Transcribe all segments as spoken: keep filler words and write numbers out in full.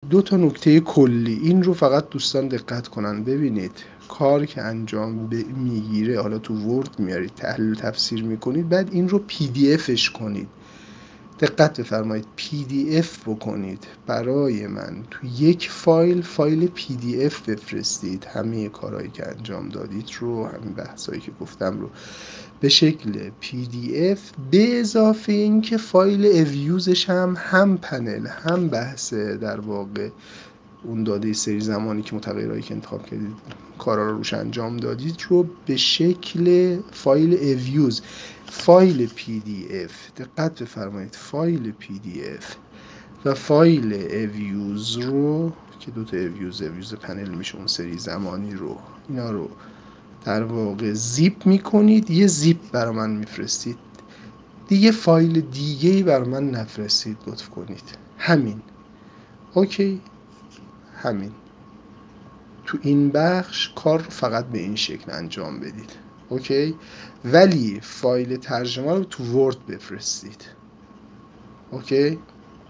دو تا نکته کلی این رو فقط دوستان دقت کنن. ببینید کار که انجام میگیره، حالا تو ورد میارید تحلیل تفسیر میکنید، بعد این رو پی دی افش کنید. دقت بفرمایید، پی دی اف بکنید برای من تو یک فایل فایل پی دی اف بفرستید. همه کارهایی که انجام دادید رو، همین بحثایی که گفتم رو به شکل پی دی اف، به اضافه این که فایل اویوزش هم هم پنل هم بحث در واقع اون داده سری زمانی که متغیرهایی که انتخاب کردید کارا رو روش انجام دادید رو به شکل فایل اویوز، فایل پی دی اف، دقت بفرمایید، فایل پی دی اف و فایل اویوز رو که دوتا اویوز اویوز پنل میشه اون سری زمانی رو، اینا رو در واقع زیپ میکنید، یه زیپ برای من میفرستید، دیگه فایل دیگه‌ای برای من نفرستید لطف کنید. همین. اوکی، همین. تو این بخش کار رو فقط به این شکل انجام بدید. اوکی، ولی فایل ترجمه رو تو ورد بفرستید. اوکی،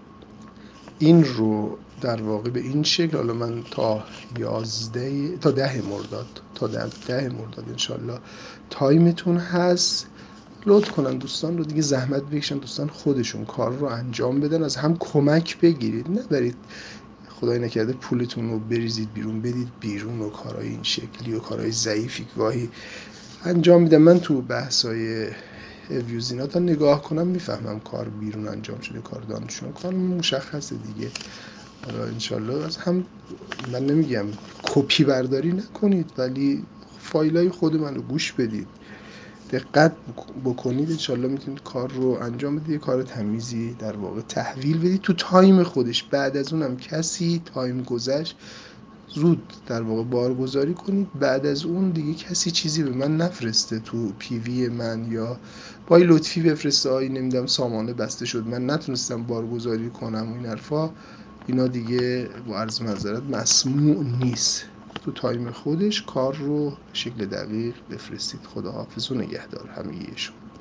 این رو در واقع به این شکل، حالا من تا یازده تا ده مرداد تا ده, ده مرداد انشالله تایمتون هست. لطف کنن دوستان رو دیگه زحمت بکشن، دوستان خودشون کار رو انجام بدن، از هم کمک بگیرید، نبرید خدای نکرده پولتون رو بریزید بیرون، بدید بیرون و کارهای این شکلی و کارهای ضعیفی گاهی انجام میدم. من تو بحثای اویوزینا تا نگاه کنم میفهمم کار بیرون انجام شده، کار دانشون کار مشخصه دیگه. حالا انشالله از هم، من نمیگم کپی برداری نکنید، ولی فایلای خود منو گوش بدید، دقت بکنید، انشالله میتونید کار رو انجام بدید، کار تمیزی در واقع تحویل بدید تو تایم خودش. بعد از اونم کسی تایم گذشت زود در واقع بارگذاری کنید، بعد از اون دیگه کسی چیزی به من نفرسته تو پیوی من یا بای لطفی بفرسته آی نمیدونم سامانه بسته شد من نتونستم بارگذاری کنم و این حرفا، اینا دیگه با عرض معذرت مسموع نیست. تو تایم خودش کار رو به شکل دقیق بفرستید. خداحافظ و نگهدار همگیشون.